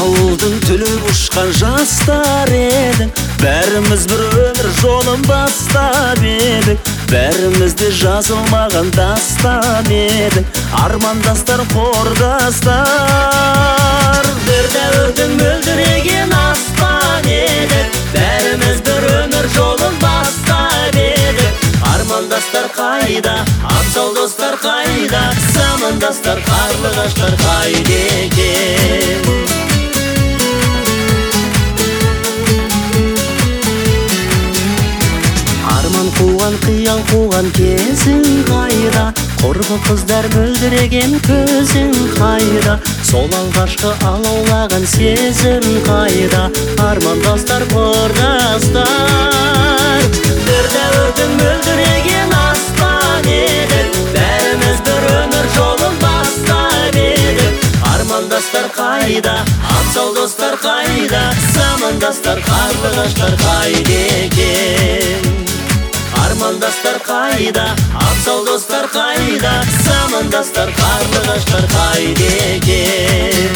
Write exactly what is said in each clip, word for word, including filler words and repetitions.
ауылдың түлеп ұшқан жастар едің, бәріміз бір өмір жолын бастап едік, бәрімізде жазылмаған дастан едің, армандастар, қордастар. Бір дәуірдің мөлдіреген аспан едік, бәріміз бір өмір жолын бастап едік, армандастар қайда, абзал достар қайда, замандастар, қарлығаштар қайда екен? Арман қуған, қиял қуған кезің қайда, құрбы қыздар мөлдіреген көзің қайда, сол алғашқы алаулаған сезім қайда, армандастар, қордастар. Бір дәуірдің мөлдіреген аспан едік, бәріміз бір өмір жолын бастап едік, армандастар қайда, абзал достар қайда, замандастар, қарлығаштар қайда екен? Армандастар қайда, абзал достар қайда, замандастар, қарлығаштар қайда екен?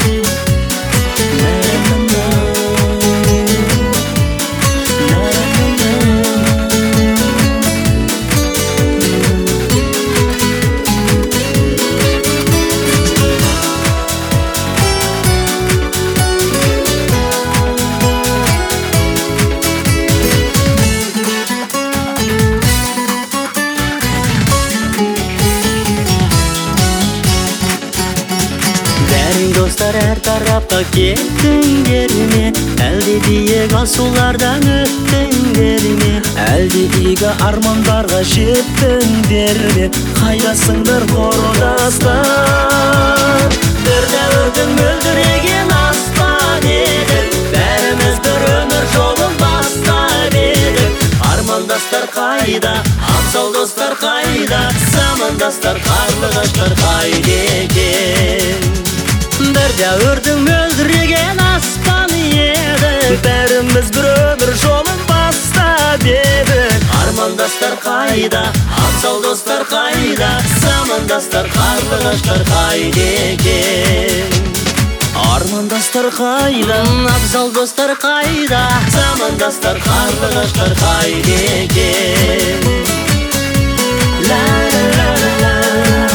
Достар әр тарапқа кеттіңдер ме, әлде биік асулардан өттіңдер ме, әлде игі армандарға жеттіңдер ме, қайдасыңдар қордастар? Бір дәуірдің мөлдіреген аспан едік, бәріміз бір өмір жолын бастап едік, армандастар қайда, абзал достар қайда, замандастар, қарлығаштар қайда екен? Бір дәуірдің мөлдіреген аспан едік, бәріміз бір өмір жолын бастап едік, армандастар қайда, абзал достар қайда, замандастар, қарлығаштар қайда екен? Армандастар қайда, абзал достар қайда, замандастар, қарлығаштар қайда екен? Ла ла ла ла.